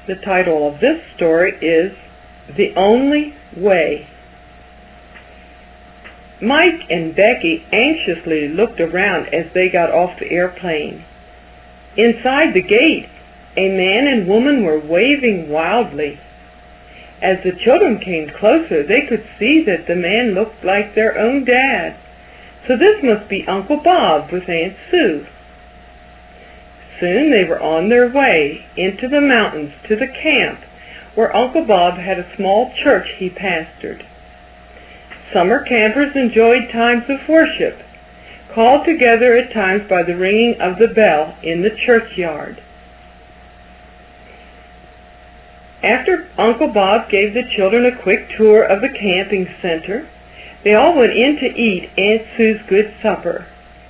The title of this story is The Only Way. Mike and Becky anxiously looked around as they got off the airplane. Inside the gate, a man and woman were waving wildly. As the children came closer, they could see that the man looked like their own dad. So this must be Uncle Bob with Aunt Sue. Soon they were on their way into the mountains to the camp where Uncle Bob had a small church he pastored. Summer campers enjoyed times of worship, called together at times by the ringing of the bell in the churchyard. After Uncle Bob gave the children a quick tour of the camping center, they all went in to eat Aunt Sue's good supper.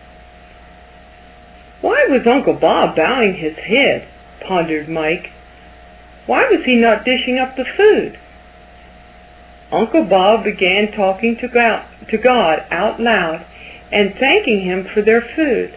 "Why was Uncle Bob bowing his head?" pondered Mike. "Why was he not dishing up the food?" Uncle Bob began talking to God out loud and thanking him for their food.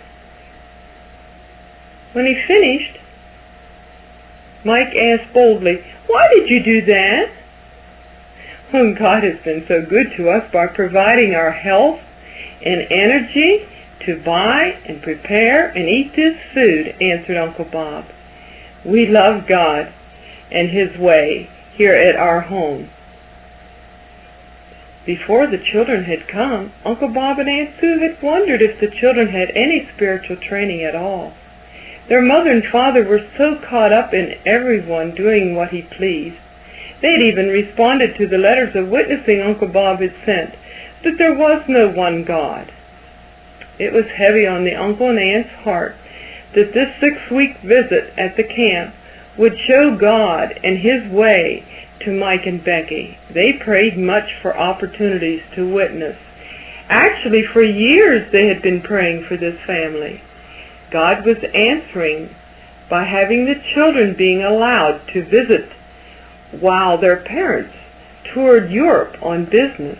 When he finished, Mike asked boldly, "Why did you do that?" "Well, God has been so good to us by providing our health and energy to buy and prepare and eat this food," answered Uncle Bob. "We love God and His way here at our home." Before the children had come, Uncle Bob and Aunt Sue had wondered if the children had any spiritual training at all. Their mother and father were so caught up in everyone doing what he pleased. They had even responded to the letters of witnessing Uncle Bob had sent that there was no one God. It was heavy on the uncle and aunt's heart that this 6-week visit at the camp would show God and His way to Mike and Becky. They prayed much for opportunities to witness. Actually, for years they had been praying for this family. God was answering by having the children being allowed to visit while their parents toured Europe on business.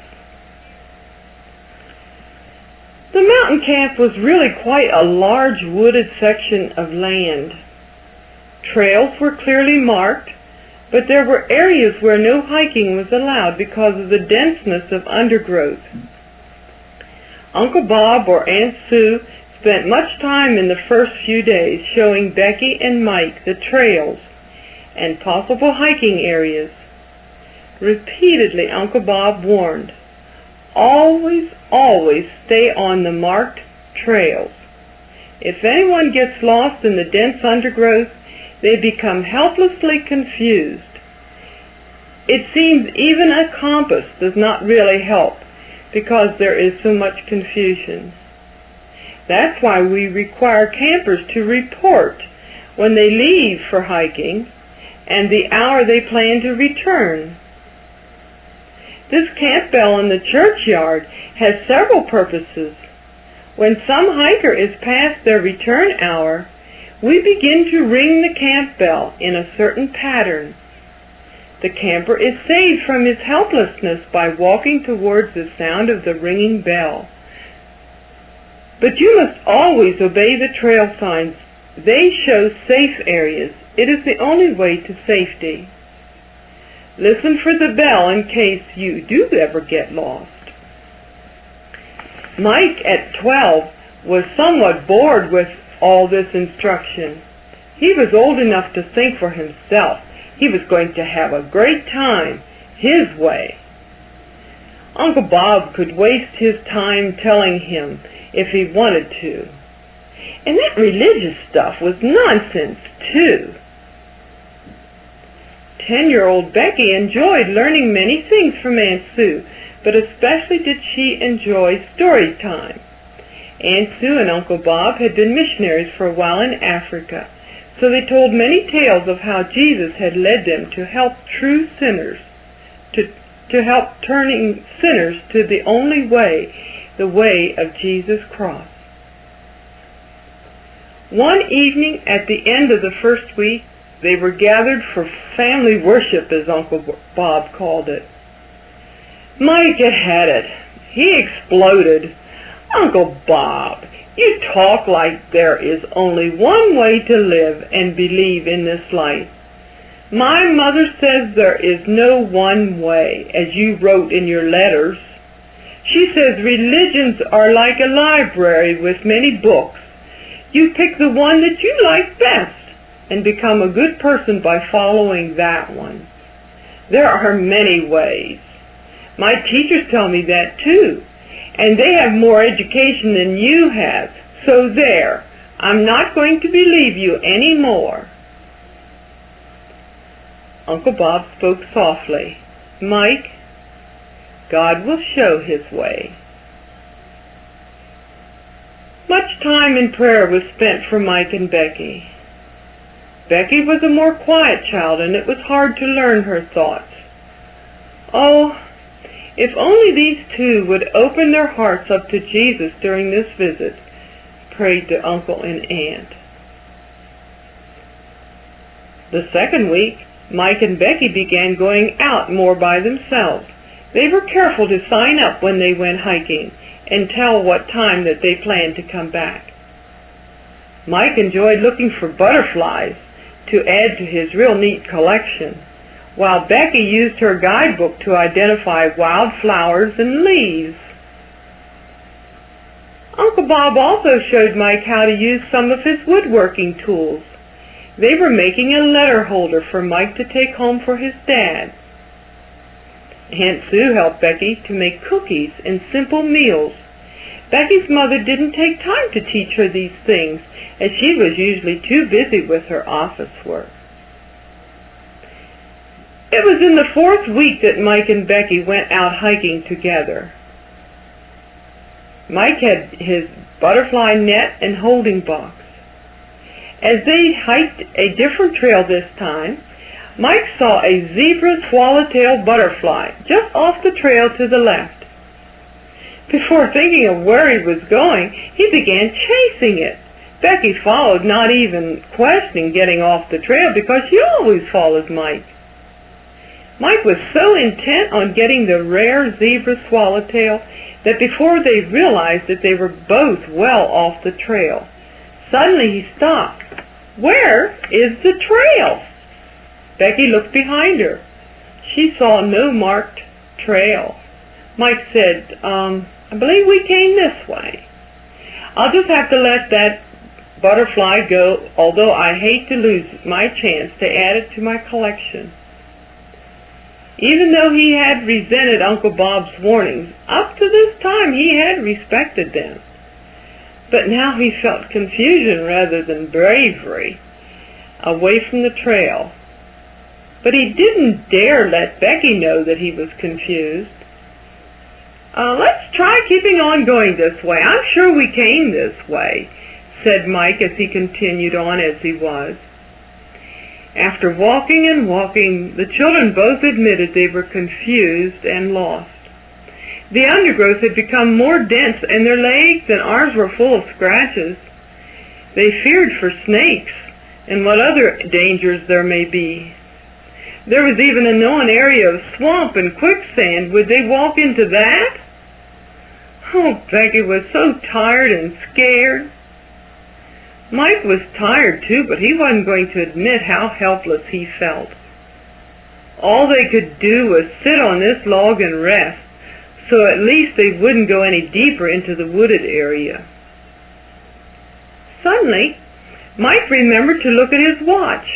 The mountain camp was really quite a large wooded section of land. Trails were clearly marked, but there were areas where no hiking was allowed because of the denseness of undergrowth. Uncle Bob or Aunt Sue spent much time in the first few days showing Becky and Mike the trails and possible hiking areas. Repeatedly, Uncle Bob warned, always stay on the marked trails. If anyone gets lost in the dense undergrowth, they become helplessly confused. It seems even a compass does not really help because there is so much confusion. That's why we require campers to report when they leave for hiking and the hour they plan to return. This camp bell in the churchyard has several purposes. When some hiker is past their return hour, we begin to ring the camp bell in a certain pattern. The camper is saved from his helplessness by walking towards the sound of the ringing bell. But you must always obey the trail signs. They show safe areas. It is the only way to safety. Listen for the bell in case you do ever get lost. Mike, at 12, was somewhat bored with all this instruction. He was old enough to think for himself. He was going to have a great time, his way. Uncle Bob could waste his time telling him if he wanted to. And that religious stuff was nonsense, too. 10-year-old Becky enjoyed learning many things from Aunt Sue, but especially did she enjoy story time. Aunt Sue and Uncle Bob had been missionaries for a while in Africa, so they told many tales of how Jesus had led them to help true sinners, to help turning sinners to the only way, the way of Jesus' cross. One evening at the end of the first week, they were gathered for family worship, as Uncle Bob called it. Mike had it. He exploded. "Uncle Bob, you talk like there is only one way to live and believe in this life. My mother says there is no one way, as you wrote in your letters. She says religions are like a library with many books. You pick the one that you like best and become a good person by following that one. There are many ways. My teachers tell me that too, and they have more education than you have. So there, I'm not going to believe you any more. Uncle Bob spoke softly. Mike, God will show his way. Much time in prayer was spent for Mike and Becky. Becky was a more quiet child, and it was hard to learn her thoughts. Oh, if only these two would open their hearts up to Jesus during this visit, prayed the uncle and aunt. The second week, Mike and Becky began going out more by themselves. They were careful to sign up when they went hiking and tell what time that they planned to come back. Mike enjoyed looking for butterflies to add to his real neat collection, while Becky used her guidebook to identify wildflowers and leaves. Uncle Bob also showed Mike how to use some of his woodworking tools. They were making a letter holder for Mike to take home for his dad. Aunt Sue helped Becky to make cookies and simple meals. Becky's mother didn't take time to teach her these things, as she was usually too busy with her office work. It was in the fourth week that Mike and Becky went out hiking together. Mike had his butterfly net and holding box. As they hiked a different trail this time, Mike saw a zebra swallowtail butterfly just off the trail to the left. Before thinking of where he was going, he began chasing it. Becky followed, not even questioning getting off the trail because she always follows Mike. Mike was so intent on getting the rare zebra swallowtail that before they realized that they were both well off the trail. Suddenly he stopped. Where is the trail? Becky looked behind her. She saw no marked trail. Mike said, I believe we came this way. I'll just have to let that butterfly go, although I hate to lose my chance to add it to my collection. Even though he had resented Uncle Bob's warnings, up to this time he had respected them. But now he felt confusion rather than bravery away from the trail. But he didn't dare let Becky know that he was confused. Let's try keeping on going this way. I'm sure we came this way, said Mike as he continued on as he was. After walking and walking, the children both admitted they were confused and lost. The undergrowth had become more dense, and their legs and arms were full of scratches. They feared for snakes and what other dangers there may be. There was even a known area of swamp and quicksand. Would they walk into that? Oh, Becky was so tired and scared. Mike was tired too, but he wasn't going to admit how helpless he felt. All they could do was sit on this log and rest, so at least they wouldn't go any deeper into the wooded area. Suddenly, Mike remembered to look at his watch.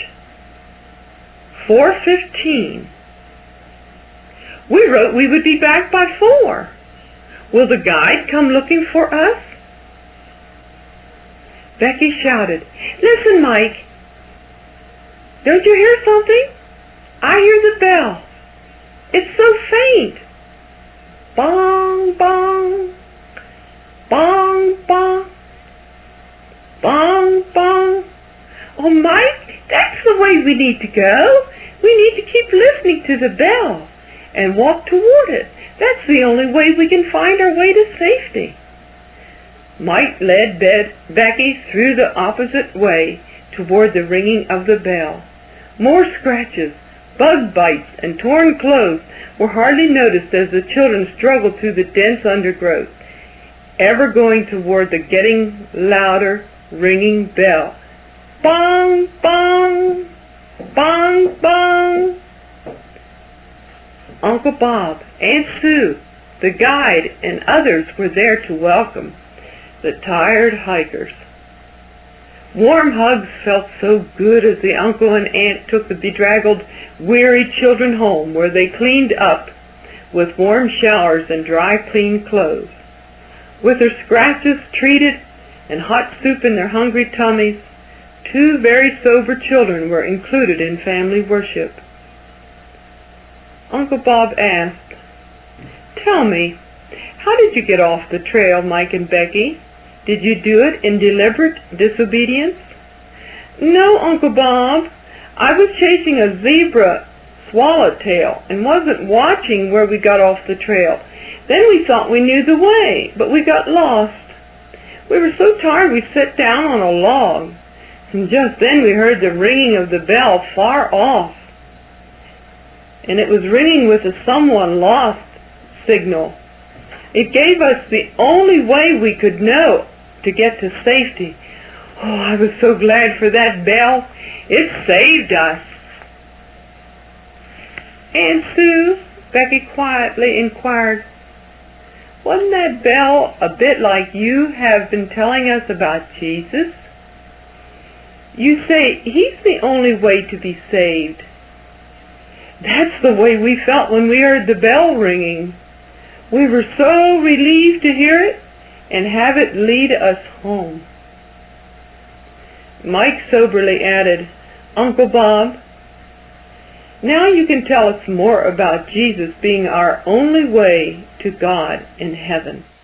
4:15. We wrote we would be back by 4. Will the guide come looking for us? Becky shouted, Listen, Mike. Don't you hear something? I hear the bell. It's so faint. Bong, bong. Bong, bong. Bong, bong. Oh, Mike, that's the way we need to go. We need to keep listening to the bell and walk toward it. That's the only way we can find our way to safety. Mike led Becky through the opposite way toward the ringing of the bell. More scratches, bug bites, and torn clothes were hardly noticed as the children struggled through the dense undergrowth, ever going toward the getting louder ringing bell. Bong, bong, bong, bong. Uncle Bob, Aunt Sue, the guide, and others were there to welcome the tired hikers. Warm hugs felt so good as the uncle and aunt took the bedraggled, weary children home, where they cleaned up with warm showers and dry, clean clothes. With their scratches treated and hot soup in their hungry tummies, 2 very sober children were included in family worship. Uncle Bob asked, "Tell me, how did you get off the trail, Mike and Becky? Did you do it in deliberate disobedience?" "No, Uncle Bob. I was chasing a zebra swallowtail and wasn't watching where we got off the trail. Then we thought we knew the way, but we got lost. We were so tired we sat down on a log, and just then we heard the ringing of the bell far off. And it was ringing with a someone lost signal. It gave us the only way we could know to get to safety. Oh, I was so glad for that bell. It saved us." "Aunt Sue," Becky quietly inquired, "wasn't that bell a bit like you have been telling us about Jesus? You say he's the only way to be saved." "That's the way we felt when we heard the bell ringing. We were so relieved to hear it and have it lead us home." Mike soberly added, "Uncle Bob, now you can tell us more about Jesus being our only way to God in heaven."